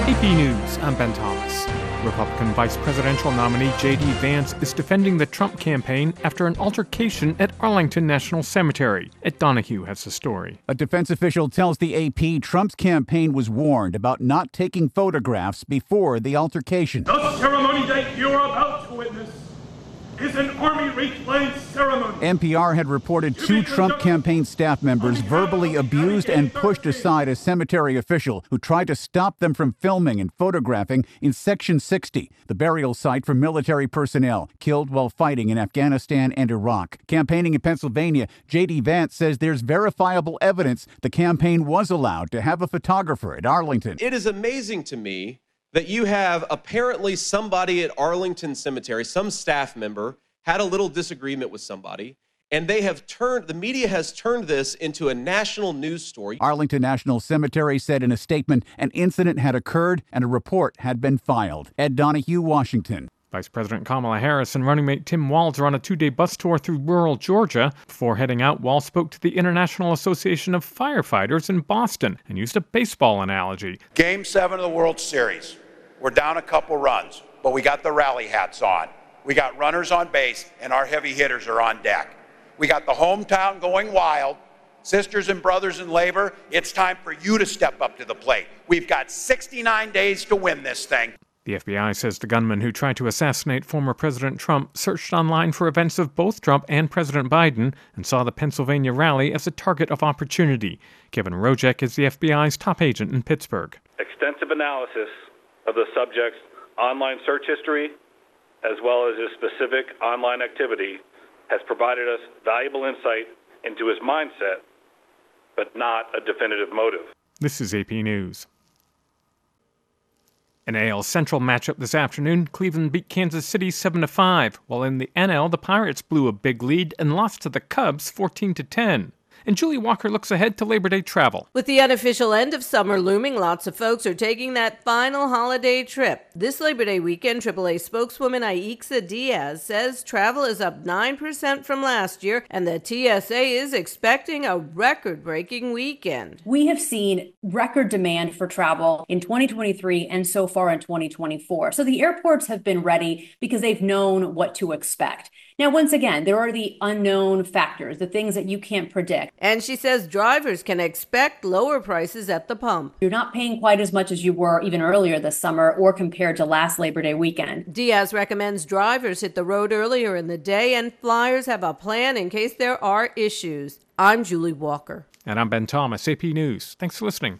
AP News, I'm Ben Thomas. Republican vice presidential nominee J.D. Vance is defending the Trump campaign after an altercation at Arlington National Cemetery. Ed Donahue has the story. A defense official tells the AP Trump's campaign was warned about not taking photographs before the altercation. The ceremony that you're about to witness is an Army reclaim ceremony. NPR had reported two Trump campaign staff members verbally abused and pushed aside a cemetery official who tried to stop them from filming and photographing in Section 60, the burial site for military personnel killed while fighting in Afghanistan and Iraq. Campaigning in Pennsylvania, J.D. Vance says there's verifiable evidence the campaign was allowed to have a photographer at Arlington. It is amazing to me that you have apparently somebody at Arlington Cemetery, some staff member, had a little disagreement with somebody, and the media has turned this into a national news story. Arlington National Cemetery said in a statement an incident had occurred and a report had been filed. Ed Donahue, Washington. Vice President Kamala Harris and running mate Tim Walz are on a two-day bus tour through rural Georgia. Before heading out, Walz spoke to the International Association of Firefighters in Boston and used a baseball analogy. Game 7 of the World Series. We're down a couple runs, but we got the rally hats on. We got runners on base, and our heavy hitters are on deck. We got the hometown going wild. Sisters and brothers in labor, it's time for you to step up to the plate. We've got 69 days to win this thing. The FBI says the gunman who tried to assassinate former President Trump searched online for events of both Trump and President Biden and saw the Pennsylvania rally as a target of opportunity. Kevin Rojek is the FBI's top agent in Pittsburgh. Extensive analysis of the subject's online search history, as well as his specific online activity, has provided us valuable insight into his mindset, but not a definitive motive. This is AP News. An AL Central matchup this afternoon, Cleveland beat Kansas City 7-5, while in the NL, the Pirates blew a big lead and lost to the Cubs 14-10. And Julie Walker looks ahead to Labor Day travel. With the unofficial end of summer looming, lots of folks are taking that final holiday trip. This Labor Day weekend, AAA spokeswoman Aixa Diaz says travel is up 9% from last year, and the TSA is expecting a record-breaking weekend. We have seen record demand for travel in 2023 and so far in 2024. So the airports have been ready because they've known what to expect. Now, once again, there are the unknown factors, the things that you can't predict. And she says drivers can expect lower prices at the pump. You're not paying quite as much as you were even earlier this summer or compared to last Labor Day weekend. Diaz recommends drivers hit the road earlier in the day and flyers have a plan in case there are issues. I'm Julie Walker. And I'm Ben Thomas, AP News. Thanks for listening.